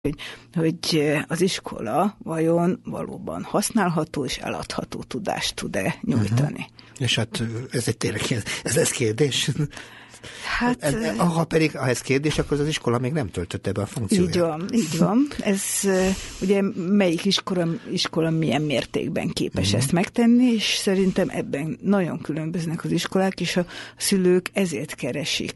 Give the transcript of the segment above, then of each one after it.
hogy az iskola vajon valóban használható és eladható tudást tud-e nyújtani. És hát ez egy tényleg, ez kérdés. Hát, ha ez kérdés, akkor az iskola még nem töltötte be a funkcióját. Így van. Ez ugye melyik iskola milyen mértékben képes ezt megtenni, és szerintem ebben nagyon különböznek az iskolák, és a szülők ezért keresik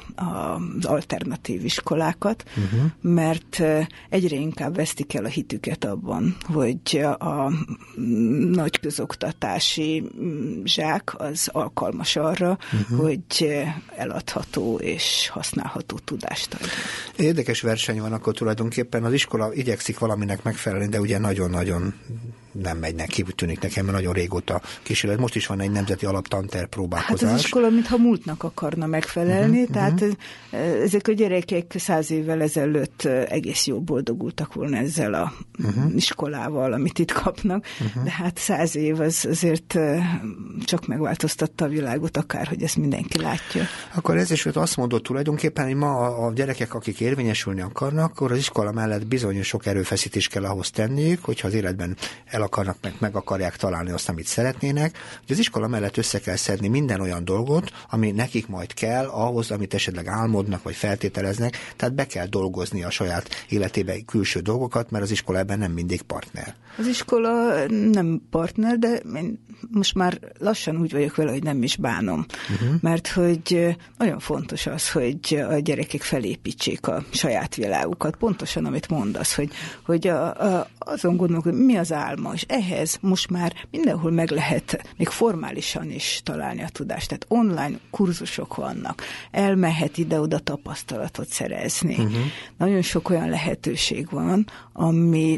az alternatív iskolákat, mert egyre inkább vesztik el a hitüket abban, hogy a nagy közoktatási zsák az alkalmas arra, hogy eladható és használható tudást adja. Érdekes verseny van akkor tulajdonképpen. Az iskola igyekszik valaminek megfelelni, de ugye nagyon-nagyon nem megy neki, tűnik nekem, mert nagyon régóta kísérlet. Most is van egy nemzeti alaptanterv próbálkozás. Hát az iskola mintha múltnak akarna megfelelni, tehát ezek a gyerekek 100 évvel ezelőtt egész jól boldogultak volna ezzel a iskolával, amit itt kapnak, de hát 100 év az azért csak megváltoztatta a világot, akár, hogy ezt mindenki látja. Akkor ez is azt mondott tulajdonképpen, hogy ma a gyerekek, akik érvényesülni akarnak, akkor az iskola mellett bizonyos sok erőfeszítést kell ahhoz tenniük, hogyha az életben el akarnak, meg akarják találni azt, amit szeretnének, hogy az iskola mellett össze kell szedni minden olyan dolgot, ami nekik majd kell ahhoz, amit esetleg álmodnak, vagy feltételeznek, tehát be kell dolgozni a saját életébe külső dolgokat, mert az iskola ebben nem mindig partner. Az iskola nem partner, de én most már lassan úgy vagyok vele, hogy nem is bánom. Mert hogy nagyon fontos az, hogy a gyerekek felépítsék a saját világukat. Pontosan, amit mondasz, hogy azon gondolok, hogy mi az álma, és ehhez most már mindenhol meg lehet még formálisan is találni a tudást. Tehát online kurzusok vannak, elmehet ide-oda tapasztalatot szerezni. Nagyon sok olyan lehetőség van, ami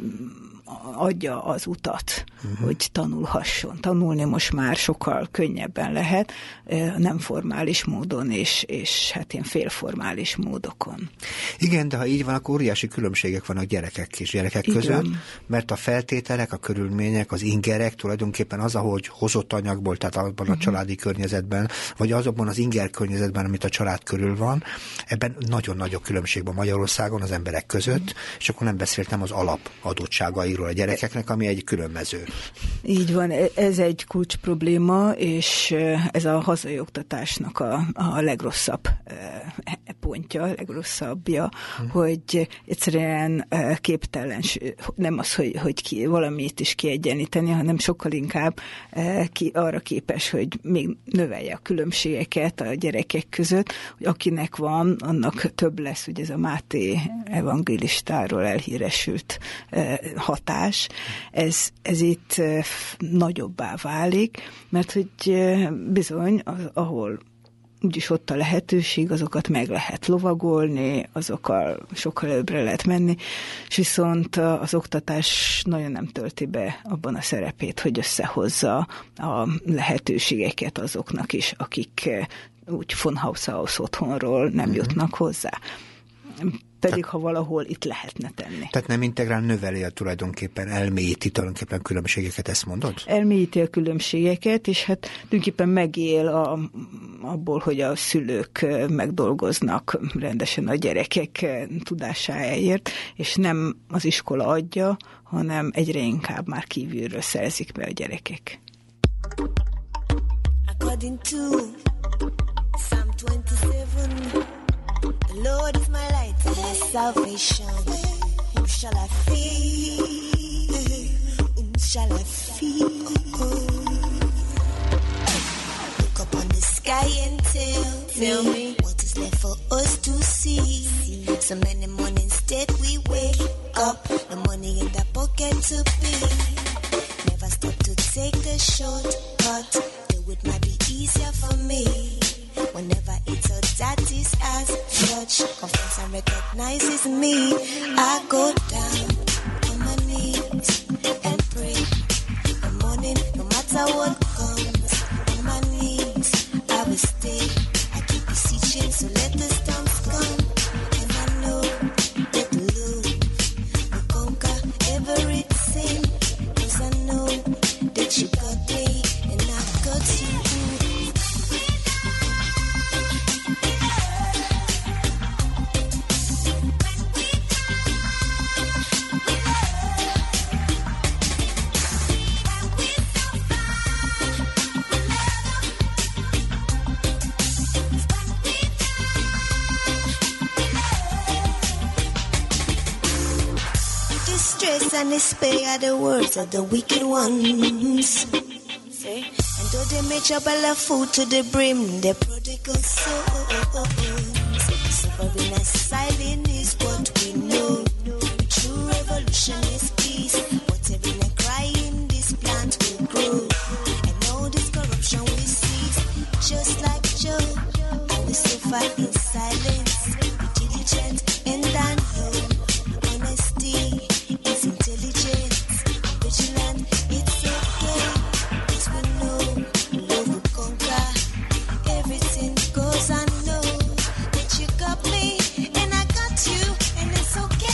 adja az utat, hogy tanulhasson. Tanulni most már sokkal könnyebben lehet, nem formális módon, és hát ilyen félformális módokon. Igen, de ha így van, akkor óriási különbségek vannak gyerekek között, mert a feltételek, a körülmények, az ingerek tulajdonképpen az, ahogy hozott anyagból, tehát abban a családi környezetben, vagy azokban az inger környezetben, amit a család körül van, ebben nagyon nagy a különbség van Magyarországon az emberek között, és akkor nem beszéltem az alapadottságairól a gyerekeknek, ami egy különböző. Így van, ez egy kulcs probléma, és ez a hazai oktatásnak a legrosszabb pontja, a legrosszabbja, hogy egyszerűen képtelen, nem az, hogy valamit is kiegyenlíteni, hanem sokkal inkább arra képes, hogy még növelje a különbségeket a gyerekek között, hogy akinek van, annak több lesz, hogy ez a Máté evangélistáról elhíresült hatás, ez itt nagyobbá válik, mert hogy bizony, ahol úgyis ott a lehetőség, azokat meg lehet lovagolni, azokkal sokkal előbbre lehet menni, és viszont az oktatás nagyon nem tölti be abban a szerepét, hogy összehozza a lehetőségeket azoknak is, akik úgy von Haus aus otthonról nem jutnak hozzá. Pedig, ha valahol itt lehetne tenni. Tehát nem integrál, növeli tulajdonképpen, elmélyíti tulajdonképpen különbségeket, ezt mondod? Elmélyíti a különbségeket, és hát tulajdonképpen megél abból, hogy a szülők megdolgoznak rendesen a gyerekek tudásáért, és nem az iskola adja, hanem egyre inkább már kívülről szerzik be a gyerekek. According to Psalm 27, the Lord is my light and my salvation. Whom shall I fear? Whom shall I fear? Look up on the sky and tell me what is left for us to see. So many mornings that we wake up, the money in the pocket to pay. Never stop to take the shortcut. Do it might be easier for me. Whenever it's a that is as such, confess and recognizes me. I go down on my knees and pray. The morning, no matter what comes, on my knees I will stay. I keep beseeching, so let the storms come. And I know that the Lord will conquer everything. 'Cause I know that you got me and I got you. distress and despair are the words of the wicked ones. See? And though they may trouble of food to the brim, the prodigal souls. Suffering and silent is what we know. True revolution is peace. Whatever in a crying, this plant will grow. And all this corruption we cease. Just like Joe, I will suffer in silence. Be diligent and unknown. Honesty is intelligence. Vigilant, it's okay. Cause we know love will conquer. Everything goes unknown. That you got me and I got you. And it's okay.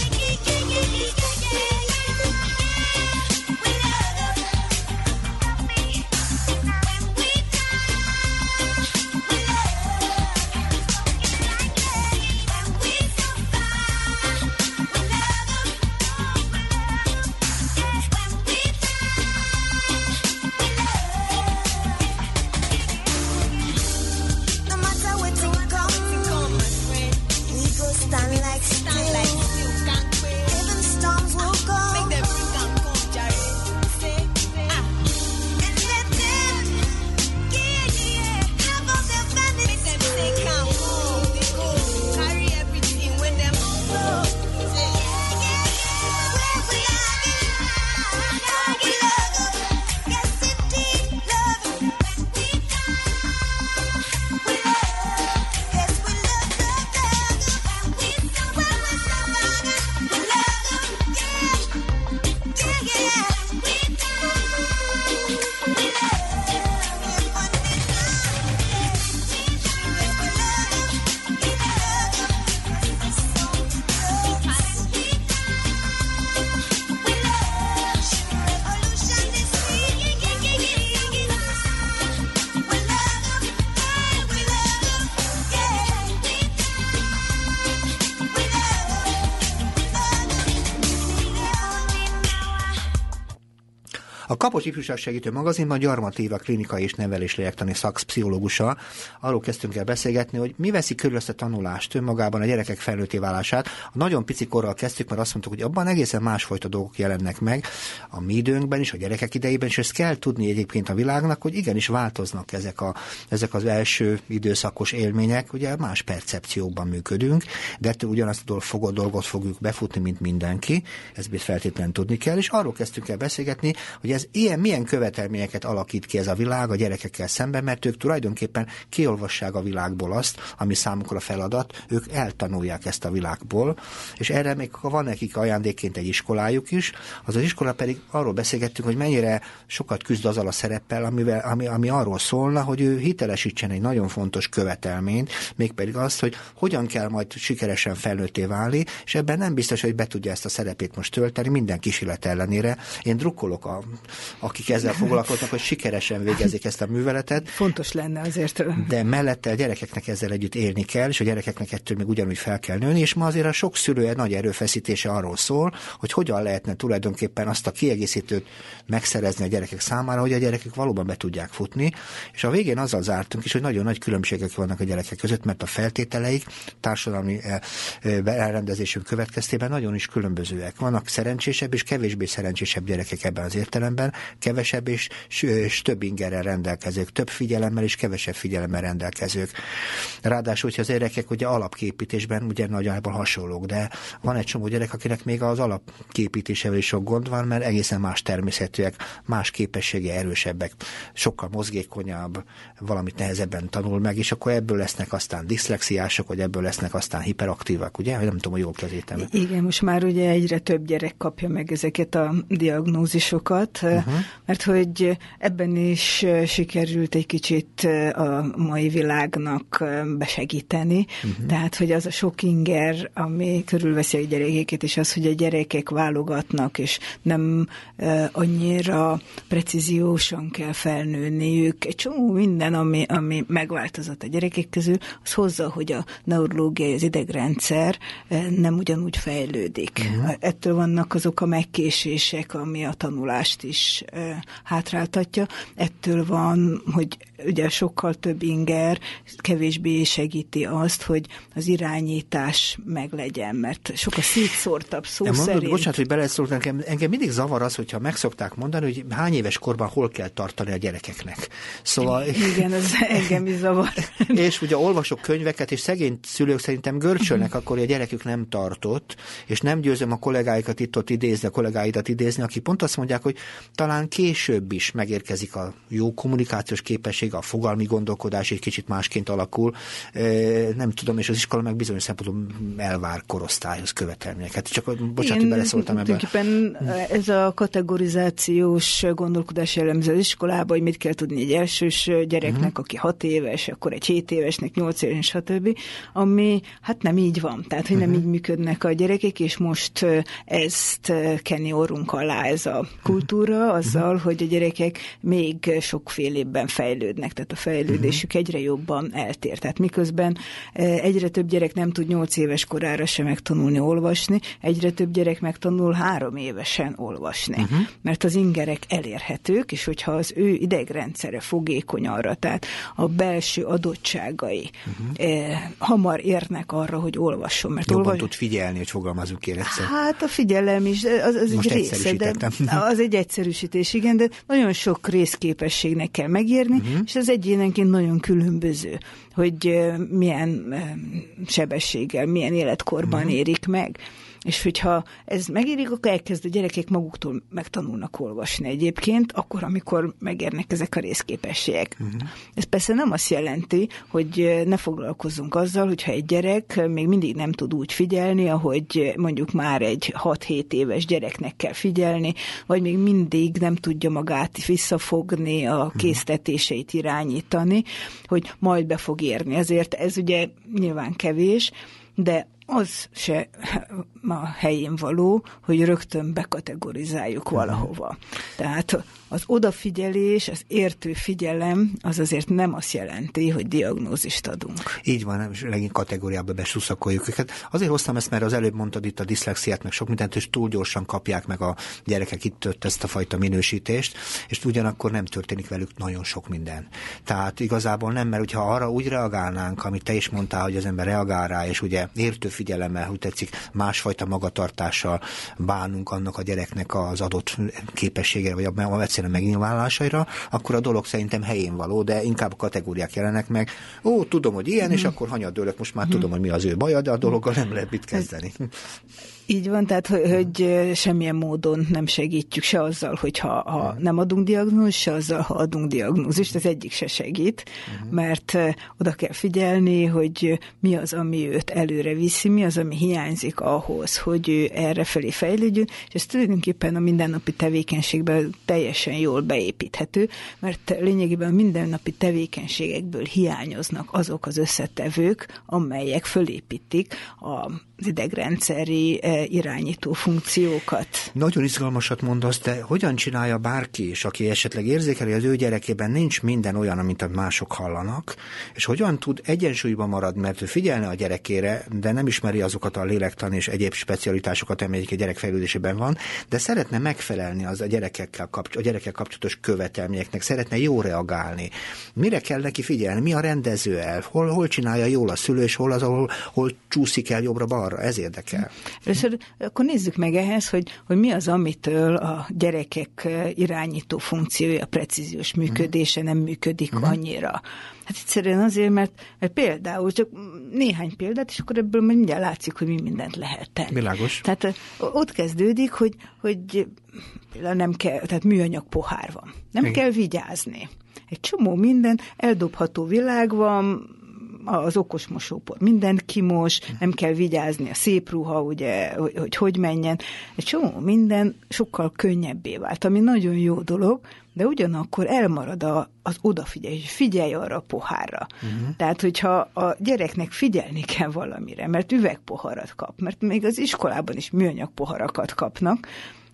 A Kapos Ifjúság Segítő Magazinban Gyarmat Éva klinikai és nevelés lélektani szakpszichológussal arról kezdtünk el beszélgetni, hogy mi veszi körül ezt a tanulást, önmagában a gyerekek felnőtté válását. A nagyon pici korral kezdtük, mert azt mondtuk, hogy abban egészen másfajta dolgok jelennek meg a mi időnkben is, a gyerekek idejében, és ezt kell tudni egyébként a világnak, hogy igenis változnak ezek az első időszakos élmények, ugye más percepciókban működünk, de ettől ugyanazt a dolgot fogjuk befutni, mint mindenki, ezt feltétlenül tudni kell, és arról kezdtünk el beszélgetni, hogy ez milyen követelményeket alakít ki ez a világ a gyerekekkel szemben, mert ők tulajdonképpen kiolvassák a világból azt, ami számukra feladat, ők eltanulják ezt a világból, és erre még van nekik ajándékként egy iskolájuk is, az iskola pedig arról beszélgettünk, hogy mennyire sokat küzd azzal a szereppel, ami arról szólna, hogy ő hitelesítsen egy nagyon fontos követelményt, mégpedig azt, hogy hogyan kell majd sikeresen felnőtté válni, és ebben nem biztos, hogy be tudja ezt a szerepét most tölteni, minden kísérlet ellenére. Én drukkolok akik ezzel foglalkoznak, hogy sikeresen végezik ezt a műveletet. Fontos lenne azért. De mellette a gyerekeknek ezzel együtt élni kell, és a gyerekeknek ettől még ugyanúgy fel kell nőni, és ma azért a sok szülő nagy erőfeszítése arról szól, hogy hogyan lehetne tulajdonképpen azt a kiegészítőt megszerezni a gyerekek számára, hogy a gyerekek valóban be tudják futni, és a végén azzal zártunk is, hogy nagyon nagy különbségek vannak a gyerekek között, mert a feltételeik társadalmi elrendezésünk következtében nagyon is különbözőek. Vannak szerencsésebb és kevésbé szerencsésebb gyerekek ebben az értelemben, kevesebb és több ingerrel rendelkezők, több figyelemmel és kevesebb figyelemmel rendelkezők. Ráadásul, hogyha az gyerekek ugye alapképítésben ugye nagyjából hasonlók, de van egy csomó gyerek, akinek még az alapképítésével is sok gond van, mert egészen más természetűek, más képessége erősebbek, sokkal mozgékonyabb, valamit nehezebben tanul meg, és akkor ebből lesznek aztán diszlexiások, vagy ebből lesznek aztán hiperaktívak, ugye? Nem tudom, hogy jól kezítem. Igen, most már ugye egyre több gyerek kapja meg ezeket a diagnózisokat, mert hogy ebben is sikerült egy kicsit a mai világnak besegíteni, tehát, hogy az a sok inger, ami körülveszi a gyerekeket, és az, hogy a gyerekek válogatnak, és nem annyira precíziósan kell felnőniük. Egy csomó minden, ami megváltozott a gyerekek közül, az hozza, hogy a neurológiai, az idegrendszer nem ugyanúgy fejlődik. Ettől vannak azok a megkésések, ami a tanulást is hátráltatja. Ettől van, hogy ugye sokkal több inger kevésbé segíti azt, hogy az irányítás meglegyen, mert sokkal szétszórtabb szó szerint. Bocsánat, hogy beleszóltam, engem mindig zavar az, hogyha meg szokták mondani, hogy hány éves korban hol kell tartani a gyerekeknek. Szóval... Igen, ez engem is zavar. És ugye olvasok könyveket, és szegény szülők szerintem görcsölnek, akkor a gyerekük nem tartott, és nem győzöm a kollégáikat itt-ott idézni, a kollégáidat idézni, akik pont azt mondják, hogy talán később is megérkezik a jó kommunikációs képesség, a fogalmi gondolkodás egy kicsit másként alakul, nem tudom, és az iskola meg bizonyos szempontból elvár korosztályhoz követelményeket. Csak bocsánat, hogy beleszóltam ebben. Tulajdonképpen ez a kategorizációs gondolkodás jellemző az iskolába, hogy mit kell tudni egy elsős gyereknek, aki 6 éves, akkor egy 7 évesnek, 8 éves, stb., ami hát nem így van. Tehát, hogy nem így működnek a gyerekek, és most ezt kenni orrunk alá ez a kultúra, azzal, hogy a gyerekek még sokfélében fejlődnek, tehát a fejlődésük egyre jobban eltér. Tehát miközben egyre több gyerek nem tud 8 éves korára sem megtanulni olvasni, egyre több gyerek megtanul 3 évesen olvasni. Mert az ingerek elérhetők, és hogyha az ő idegrendszere fogékony arra, tehát a belső adottságai hamar érnek arra, hogy olvasson. Mert jobban tud figyelni, hogy fogalmazunk én egyszer. Hát a figyelem is, az egy része, de az egy egyszerűsítés, igen, de nagyon sok részképességnek kell megérni, és az egyénenként nagyon különböző, hogy milyen sebességgel, milyen életkorban érik meg. És hogyha ez megérik, akkor elkezd a gyerekek maguktól megtanulnak olvasni egyébként, akkor, amikor megérnek ezek a részképességek. Ez persze nem azt jelenti, hogy ne foglalkozzunk azzal, hogyha egy gyerek még mindig nem tud úgy figyelni, ahogy mondjuk már egy 6-7 éves gyereknek kell figyelni, vagy még mindig nem tudja magát visszafogni, a késztetéseit irányítani, hogy majd be fog érni. Ezért ez ugye nyilván kevés, de az se a helyén való, hogy rögtön bekategorizáljuk valahova. Tehát az odafigyelés, az értő figyelem, az azért nem azt jelenti, hogy diagnózist adunk. Így van, és legint kategóriába besúszakoljuk őket. Azért hoztam ezt, mert az előbb mondtad itt a diszlexiát, meg sok mindent, és túl gyorsan kapják meg a gyerekek itt ezt a fajta minősítést, és ugyanakkor nem történik velük nagyon sok minden. Tehát igazából nem, mert hogyha arra úgy reagálnánk, amit te is mondtál, hogy az ember reagál rá, és ugye értő figyelemmel, hogy tetszik, másfajta magatartással bánunk annak a gyereknek az adott képességére, vagy egyszerűen megnyilvánulásaira, akkor a dolog szerintem helyén való, de inkább a kategóriák jelenek meg. Ó, tudom, hogy ilyen, és akkor hanyadőlök, most már tudom, hogy mi az ő baja, de a dologgal nem lehet mit kezdeni. Így van, tehát, hogy semmilyen módon nem segítjük se azzal, hogyha nem adunk diagnózist, se azzal, ha adunk diagnózist, ez egyik se segít, mert oda kell figyelni, hogy mi az, ami őt előre viszi, mi az, ami hiányzik ahhoz, hogy ő errefelé fejlődjön, és ez tulajdonképpen a mindennapi tevékenységben teljesen jól beépíthető, mert lényegében a mindennapi tevékenységekből hiányoznak azok az összetevők, amelyek fölépítik az idegrendszeri irányító funkciókat. Nagyon izgalmasat mondasz, de hogyan csinálja bárki is, aki esetleg érzékeli, az ő gyerekében nincs minden olyan, amit a mások hallanak, és hogyan tud egyensúlyban maradni, mert ő figyelne a gyerekére, de nem ismeri azokat a lélektan és egyéb specialitásokat, amelyek a gyerek fejlődésében van, de szeretne megfelelni az a gyerekekkel kapcsolatos követelményeknek, szeretne jó reagálni. Mire kell neki figyelni? Mi a rendező elv? Hol csinálja jól a szülő, és hol az, hol csúszik el jobbra-balra? Ez érdekel. Először akkor nézzük meg ehhez, hogy mi az, amitől a gyerekek irányító funkciója, precíziós működése nem működik annyira. Hát egyszerűen azért, mert például csak néhány példát, és akkor ebből mindjárt látszik, hogy mi mindent lehet tenni. Világos. Tehát ott kezdődik, hogy például nem kell, tehát műanyag pohár van. Nem kell vigyázni. Egy csomó minden eldobható világ van, az okos mosópor mindent kimos, nem kell vigyázni a szép ruha, ugye, hogy menjen. Egy csomó minden sokkal könnyebbé vált, ami nagyon jó dolog, de ugyanakkor elmarad az odafigyelés, figyelj arra a pohárra. Tehát, hogyha a gyereknek figyelni kell valamire, mert üvegpoharat kap, mert még az iskolában is műanyag poharakat kapnak,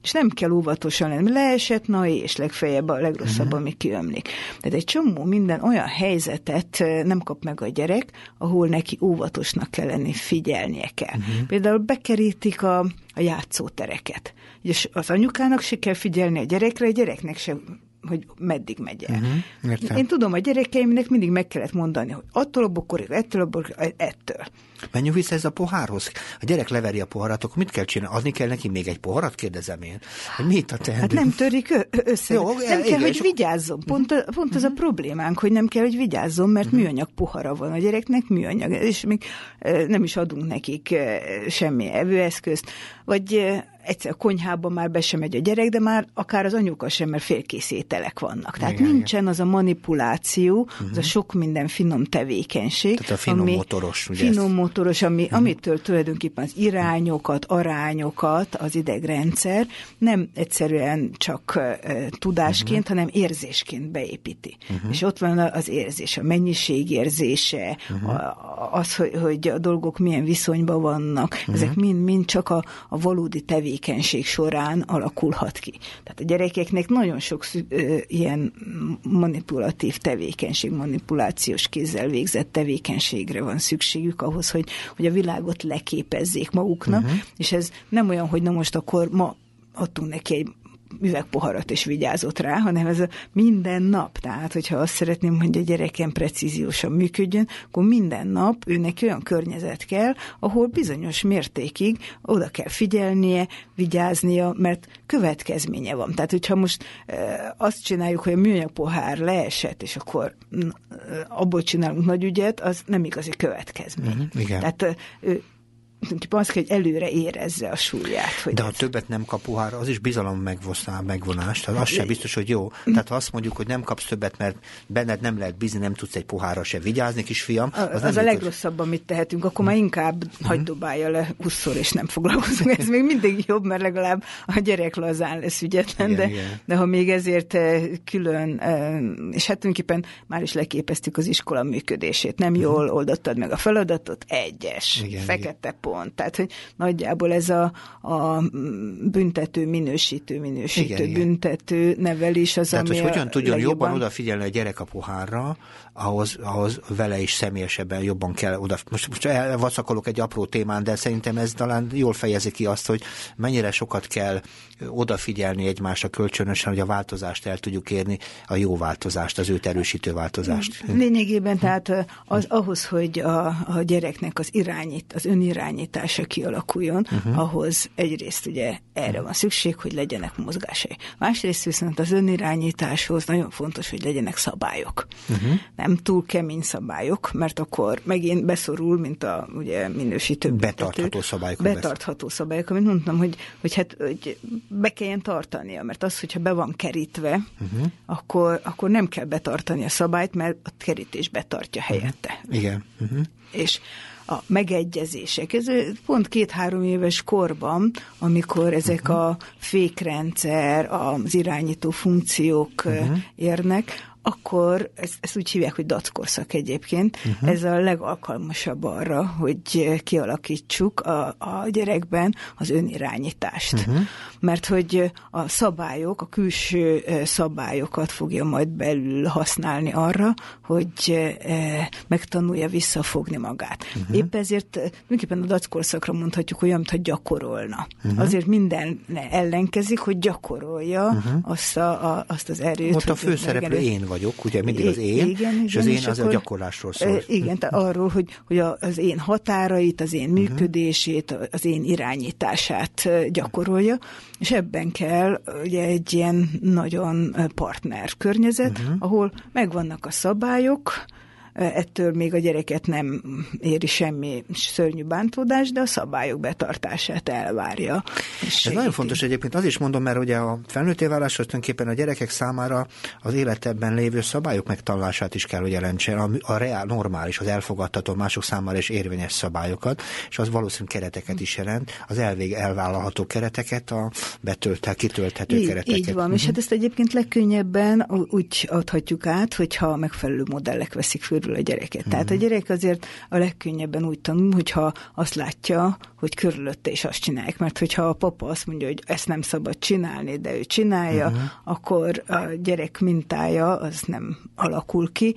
És nem kell óvatosan lenni. Leesett, na és legfeljebb a legrosszabb, ami kiömlik. Tehát egy csomó minden olyan helyzetet nem kap meg a gyerek, ahol neki óvatosnak kell lenni, figyelnie kell. Például bekerítik a játszótereket. És az anyukának se kell figyelni a gyerekre, a gyereknek se, hogy meddig megy el. Én tudom, a gyerekeimnek mindig meg kellett mondani, hogy attól a bokorig, ettől. Menjünk vissza ez a pohárhoz. A gyerek leveri a poharat, akkor mit kell csinálni? Adni kell neki még egy poharat, kérdezem én. Hogy mi itt a teendő? Hát nem törik össze. Jó, nem kell, hogy vigyázzon. Pont az a problémánk, hogy nem kell, hogy vigyázzon, mert műanyag pohara van a gyereknek, műanyag, és még nem is adunk nekik semmi evőeszközt, vagy egyszer a konyhában már be sem megy a gyerek, de már akár az anyuka sem, mert félkész ételek vannak. Tehát nincsen az a manipuláció, az a sok minden finom tevékenység. Tehát a finom motoros, ugye? Finom motoros, amitől tulajdonképpen az irányokat, arányokat az idegrendszer nem egyszerűen csak tudásként, hanem érzésként beépíti. És ott van az érzés, a mennyiség érzése, az, hogy a dolgok milyen viszonyban vannak, ezek mind csak a valódi tevékenység során alakulhat ki. Tehát a gyerekeknek nagyon sok ilyen manipulatív tevékenység, manipulációs kézzel végzett tevékenységre van szükségük ahhoz, hogy a világot leképezzék maguknak, és ez nem olyan, hogy na most akkor ma adtunk neki egy üvegpoharat és vigyázott rá, hanem ez a minden nap. Tehát, hogyha azt szeretném, hogy a gyerekem precíziósan működjön, akkor minden nap őnek olyan környezet kell, ahol bizonyos mértékig oda kell figyelnie, vigyáznia, mert következménye van. Tehát, hogyha most azt csináljuk, hogy a műanyag pohár leesett, és akkor abból csinálunk nagy ügyet, az nem igazi következmény. Igen. Tehát azt kell, hogy előre érezze a súlyát. Hogy de ha többet nem kap pohárra, az is bizalom megvonás, tehát az sem biztos, hogy jó. Tehát ha azt mondjuk, hogy nem kapsz többet, mert benned nem lehet bízni, nem tudsz egy pohárra se vigyázni, kisfiam. Az a legrosszabb, amit tehetünk, akkor már inkább hagyd dobálja le 20-szor, és nem foglalkozunk. Ez még mindig jobb, mert legalább a gyerek lazán lesz ügyetlen, de ha még ezért külön, és hát tulajdonképpen már is leképeztük az iskola működését. Nem jól oldottad meg a feladatot, 1-es, fekete pont. Tehát, hogy nagyjából ez a büntető, minősítő, büntető nevelés az, tehát, ami hogy hogyan tudjon jobban odafigyelni a gyerek a pohárra, ahhoz vele is személyesebben jobban kell oda. Most elvacakolok egy apró témán, de szerintem ez talán jól fejezi ki azt, hogy mennyire sokat kell odafigyelni egymásra kölcsönösen, hogy a változást el tudjuk érni, a jó változást, az őt erősítő változást. Lényegében tehát ahhoz, hogy a gyereknek az önirányítása kialakuljon, ahhoz egyrészt ugye erre van szükség, hogy legyenek mozgásai. Másrészt viszont az önirányításhoz nagyon fontos, hogy legyenek szabályok. Nem túl kemény szabályok, mert akkor megint beszorul, mint a ugye, minősítő betartható szabályok. Betartható szabályok, amit mondtam, hogy be kelljen tartania, mert az, hogyha be van kerítve, akkor nem kell betartani a szabályt, mert a kerítés betartja helyette. Igen. És a megegyezések. Ez pont 2-3 éves korban, amikor ezek a fékrendszer, az irányító funkciók érnek, akkor ezt úgy hívják, hogy dackorszak egyébként. Ez a legalkalmasabb arra, hogy kialakítsuk a gyerekben az önirányítást. Mert hogy a szabályok, a külső szabályokat fogja majd belül használni arra, hogy megtanulja visszafogni magát. Épp ezért tulajdonképpen a dackorszakra mondhatjuk olyan, mintha gyakorolna. Azért minden ellenkezik, hogy gyakorolja azt az erőt. Ott a főszereplő én vagyok, ugye mindig az én, igen, és az én az a gyakorlásról szól. Igen, tehát arról, hogy az én határait, az én működését, az én irányítását gyakorolja, és ebben kell ugye egy ilyen nagyon partner környezet, ahol megvannak a szabályok, ettől még a gyereket nem éri semmi szörnyű bántódás, de a szabályok betartását elvárja. Ez nagyon fontos egyébként, az is mondom, mert ugye a felnőtté váláshoz tulajdonképpen a gyerekek számára az életben lévő szabályok megtanulását is kell, hogy jelentsen, a reál, normális, az elfogadható, mások számára is érvényes szabályokat, és az valószínűleg kereteket is jelent, az elvállalható kereteket, a kitölthető kereteket. Így van, és hát ezt egyébként legkönnyebben úgy adhatjuk át, hogyha megfelelő modellek veszik föl körül a gyereket. Tehát a gyerek azért a legkönnyebben úgy tanul, hogyha azt látja, hogy körülötte is azt csinálják. Mert hogyha a papa azt mondja, hogy ezt nem szabad csinálni, de ő csinálja, akkor a gyerek mintája az nem alakul ki,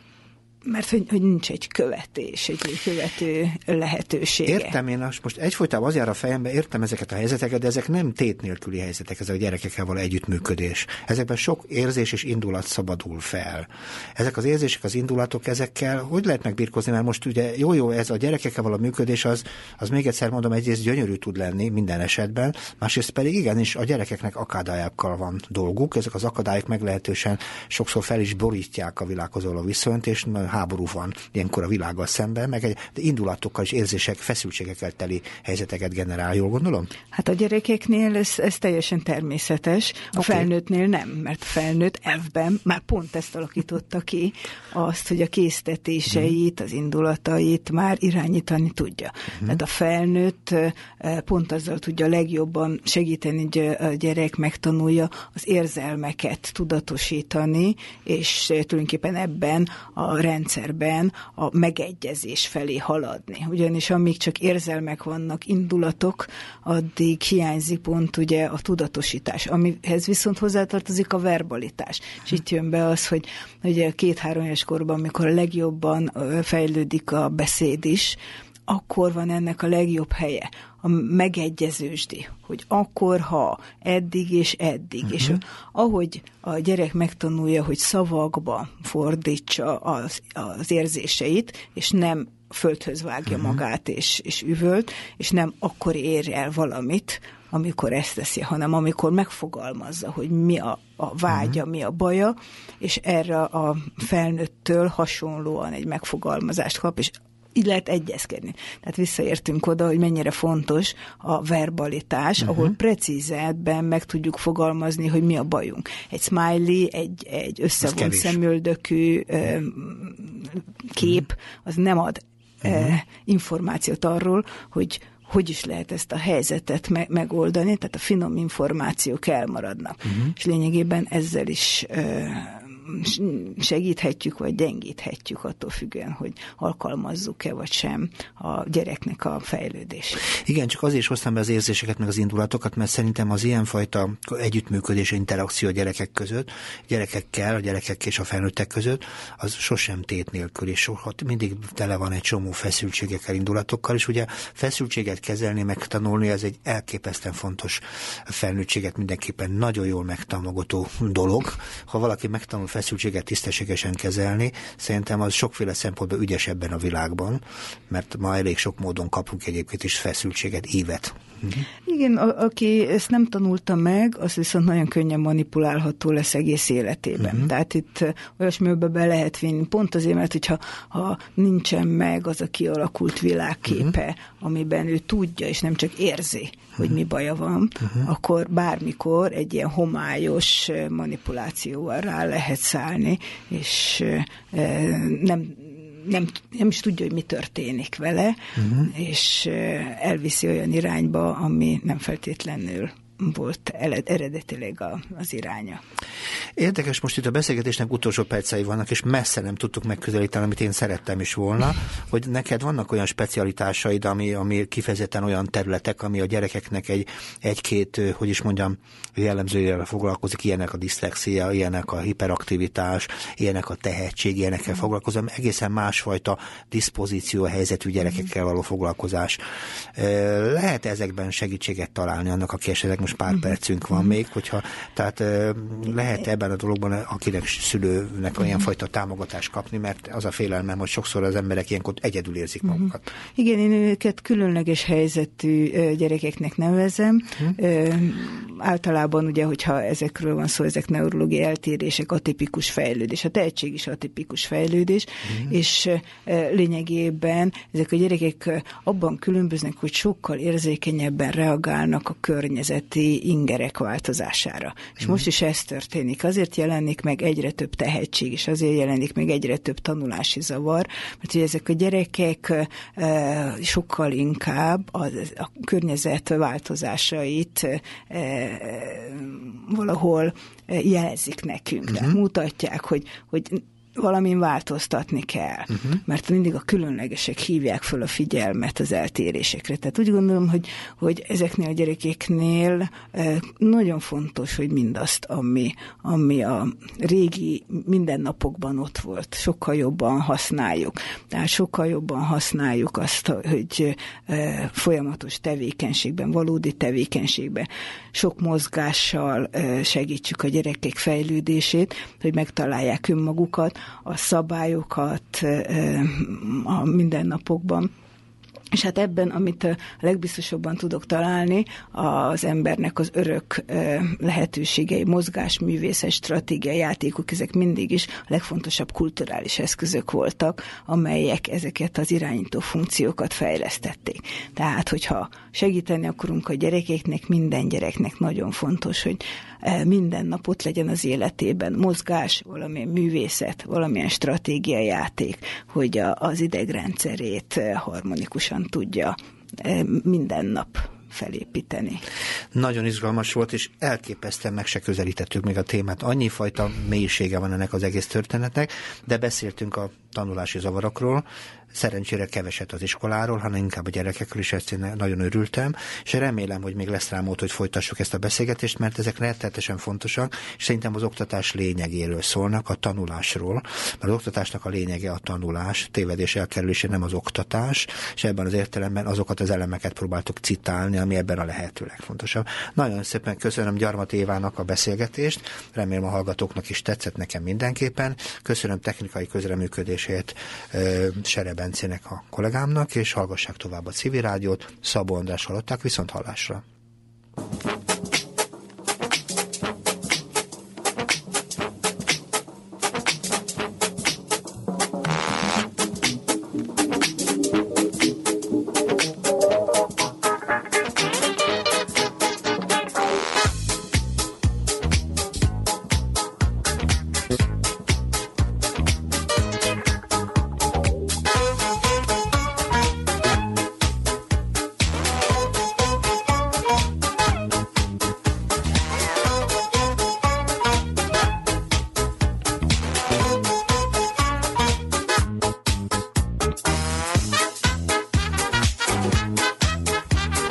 mert hogy nincs egy követés, egy követő lehetősége. Értem, én most egyfolytában az jár a fejembe, értem ezeket a helyzeteket, de ezek nem tét nélküli helyzetek, ezek a gyerekekkel való együttműködés. Ezekben sok érzés és indulat szabadul fel. Ezek az érzések, az indulatok, ezekkel hogy lehet megbirkózni, mert most ugye jó, ez a gyerekekkel való működés, az még egyszer mondom, egyrészt gyönyörű tud lenni minden esetben, másrészt pedig igenis a gyerekeknek akadályokkal van dolguk, ezek az akadályok meglehetősen sokszor fel is borítják a világhoz való viszonyt, és háború van ilyenkor a világgal szemben, meg indulatokkal és érzések, feszültségekkel teli helyzeteket generál, jól gondolom? Hát a gyerekeknél ez teljesen természetes, a felnőttnél nem, mert a felnőtt elvben már pont ezt alakította ki, azt, hogy a késztetéseit, az indulatait már irányítani tudja. Tehát a felnőtt pont azzal tudja legjobban segíteni, hogy a gyerek megtanulja az érzelmeket tudatosítani, és tulajdonképpen ebben a rendszerben a megegyezés felé haladni. Ugyanis amíg csak érzelmek vannak, indulatok, addig hiányzik pont ugye a tudatosítás, amihez viszont hozzátartozik a verbalitás. És itt jön be az, hogy ugye 2-3 éves korban, amikor a legjobban fejlődik a beszéd is, akkor van ennek a legjobb helye, a megegyezősdi, hogy akkor, ha, eddig és eddig. És ahogy a gyerek megtanulja, hogy szavakba fordítsa az érzéseit, és nem földhöz vágja magát és üvölt, és nem akkor ér el valamit, amikor ezt teszi, hanem amikor megfogalmazza, hogy mi a vágya, mi a baja, és erre a felnőttől hasonlóan egy megfogalmazást kap, és így lehet egyezkedni. Tehát visszaértünk oda, hogy mennyire fontos a verbalitás, ahol precízebben meg tudjuk fogalmazni, hogy mi a bajunk. Egy smiley, egy összevont szemöldökű kép, az nem ad információt arról, hogy is lehet ezt a helyzetet megoldani, tehát a finom információk elmaradnak. És lényegében ezzel is segíthetjük, vagy gyengíthetjük attól függően, hogy alkalmazzuk-e, vagy sem a gyereknek a fejlődését. Igen, csak azért is hoztam be az érzéseket, meg az indulatokat, mert szerintem az ilyenfajta együttműködés, interakció a gyerekek között, gyerekekkel, a gyerekek és a felnőttek között, az sosem tét nélkül, és soha mindig tele van egy csomó feszültségekkel, indulatokkal, és ugye feszültséget kezelni, megtanulni, ez egy elképesztően fontos felnőttséget mindenképpen nagyon jól megtámogató dolog. Ha valaki megtanul feszültséget tisztességesen kezelni, szerintem az sokféle szempontból ügyes ebben a világban, mert ma elég sok módon kapunk egyébként is feszültséget, ívet. Igen, aki ezt nem tanulta meg, az viszont nagyon könnyen manipulálható lesz egész életében. Tehát itt olyasmibe be lehet vinni. Pont azért, mert hogyha nincsen meg az a kialakult világképe, amiben ő tudja, és nem csak érzi, hogy mi baja van, akkor bármikor egy ilyen homályos manipulációval rá lehet szállni, és nem is tudja, hogy mi történik vele, és elviszi olyan irányba, ami nem feltétlenül volt eredetileg az iránya. Érdekes, most itt a beszélgetésnek utolsó percei vannak, és messze nem tudtuk megközelíteni, amit én szerettem is volna, hogy neked vannak olyan specialitásaid, ami kifejezetten olyan területek, ami a gyerekeknek egy-két, hogy is mondjam, jellemzőjével foglalkozik, ilyenek a diszlexia, ilyenek a hiperaktivitás, ilyenek a tehetség, ilyenekkel foglalkozom, egészen másfajta diszpozíció helyzetű gyerekekkel való foglalkozás. Lehet ezekben segítséget találni annak, aki esetleg most pár percünk van még, tehát lehet ebben a dologban akinek szülőnek olyan fajta támogatást kapni, mert az a félelmem, hogy sokszor az emberek ilyenkor egyedül érzik magukat. Igen, én őket különleges helyzetű gyerekeknek nevezem. Általában ugye, hogyha ezekről van szó, ezek neurológiai eltérések, atipikus fejlődés. A tehetség is atipikus fejlődés, és lényegében ezek a gyerekek abban különböznek, hogy sokkal érzékenyebben reagálnak a környezeti ingerek változására. És most is ez történik. Azért jelenik meg egyre több tehetség, és azért jelenik meg egyre több tanulási zavar, mert ugye ezek a gyerekek sokkal inkább a környezet változásait valahol jelzik nekünk. Tehát mutatják, hogy valamin változtatni kell, mert mindig a különlegesek hívják föl a figyelmet az eltérésekre. Tehát úgy gondolom, hogy ezeknél a gyerekeknél nagyon fontos, hogy mindazt, ami a régi mindennapokban ott volt, sokkal jobban használjuk. Tehát sokkal jobban használjuk azt, hogy folyamatos tevékenységben, valódi tevékenységben, sok mozgással segítsük a gyerekek fejlődését, hogy megtalálják önmagukat, a szabályokat a mindennapokban. És hát ebben, amit a legbiztosabban tudok találni, az embernek az örök lehetőségei, mozgás, művészet, stratégia, játékok, ezek mindig is a legfontosabb kulturális eszközök voltak, amelyek ezeket az irányító funkciókat fejlesztették. Tehát, hogyha segíteni akarunk a gyerekeknek, minden gyereknek nagyon fontos, hogy minden nap ott legyen az életében mozgás, valamilyen művészet, valamilyen stratégiai játék, hogy az idegrendszerét harmonikusan tudja minden nap felépíteni. Nagyon izgalmas volt, és elképesztően meg se közelítettük még a témát. Annyi fajta mélysége van ennek az egész történetnek, de beszéltünk a tanulási zavarokról, szerencsére keveset az iskoláról, hanem inkább a gyerekekről, és ezt én nagyon örültem, és remélem, hogy még lesz rá mód, hogy folytassuk ezt a beszélgetést, mert ezek rettenetesen fontosak, és szerintem az oktatás lényegéről szólnak, a tanulásról, mert az oktatásnak a lényege a tanulás, tévedés elkerülése, nem az oktatás, és ebben az értelemben azokat az elemeket próbáltuk citálni, ami ebben a lehető legfontosabb. Nagyon szépen köszönöm Gyarmati Évának a beszélgetést, remélem a hallgatóknak is tetszett, nekem mindenképpen. Köszönöm technikai közreműködését Sere Bencének, a kollégámnak, és hallgassák tovább a Civil Rádiót. Szabó András hallották, viszont hallásra.